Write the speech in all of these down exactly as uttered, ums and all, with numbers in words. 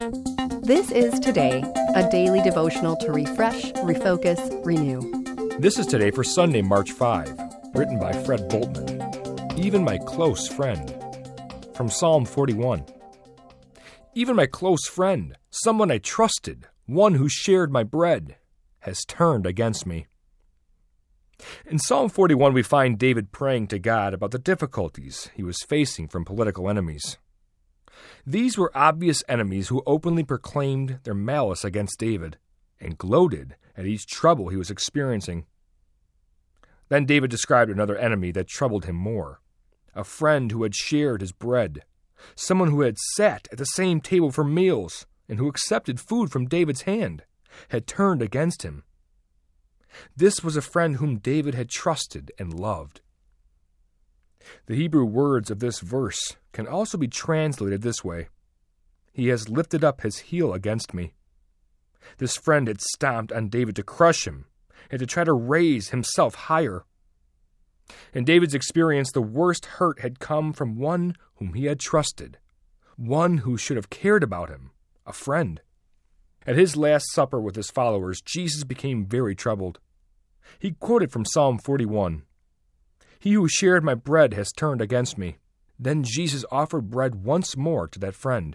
This is Today, a daily devotional to refresh, refocus, renew. This is Today for Sunday, March fifth, written by Fred Boltman. Even my close friend. From Psalm forty-one. Even my close friend, someone I trusted, one who shared my bread, has turned against me. In Psalm forty-one, we find David praying to God about the difficulties he was facing from political enemies. These were obvious enemies who openly proclaimed their malice against David and gloated at each trouble he was experiencing. Then David described another enemy that troubled him more, a friend who had shared his bread, someone who had sat at the same table for meals and who accepted food from David's hand, had turned against him. This was a friend whom David had trusted and loved. The Hebrew words of this verse can also be translated this way: He has lifted up his heel against me. This friend had stomped on David to crush him and to try to raise himself higher. In David's experience, the worst hurt had come from one whom he had trusted, one who should have cared about him, a friend. At his Last Supper with his followers, Jesus became very troubled. He quoted from Psalm forty-one, "He who shared my bread has turned against me." Then Jesus offered bread once more to that friend.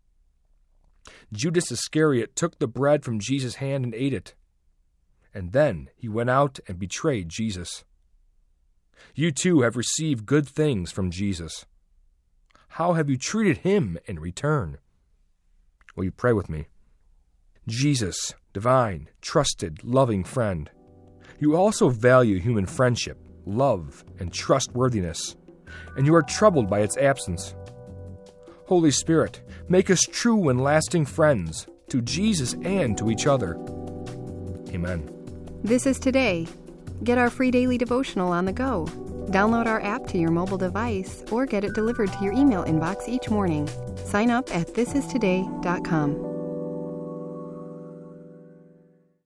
Judas Iscariot took the bread from Jesus' hand and ate it. And then he went out and betrayed Jesus. You too have received good things from Jesus. How have you treated him in return? Will you pray with me? Jesus, divine, trusted, loving friend, you also value human friendship, love, and trustworthiness, and you are troubled by its absence. Holy Spirit, make us true and lasting friends to Jesus and to each other. Amen. This is Today. Get our free daily devotional on the go. Download our app to your mobile device or get it delivered to your email inbox each morning. Sign up at this is today dot com.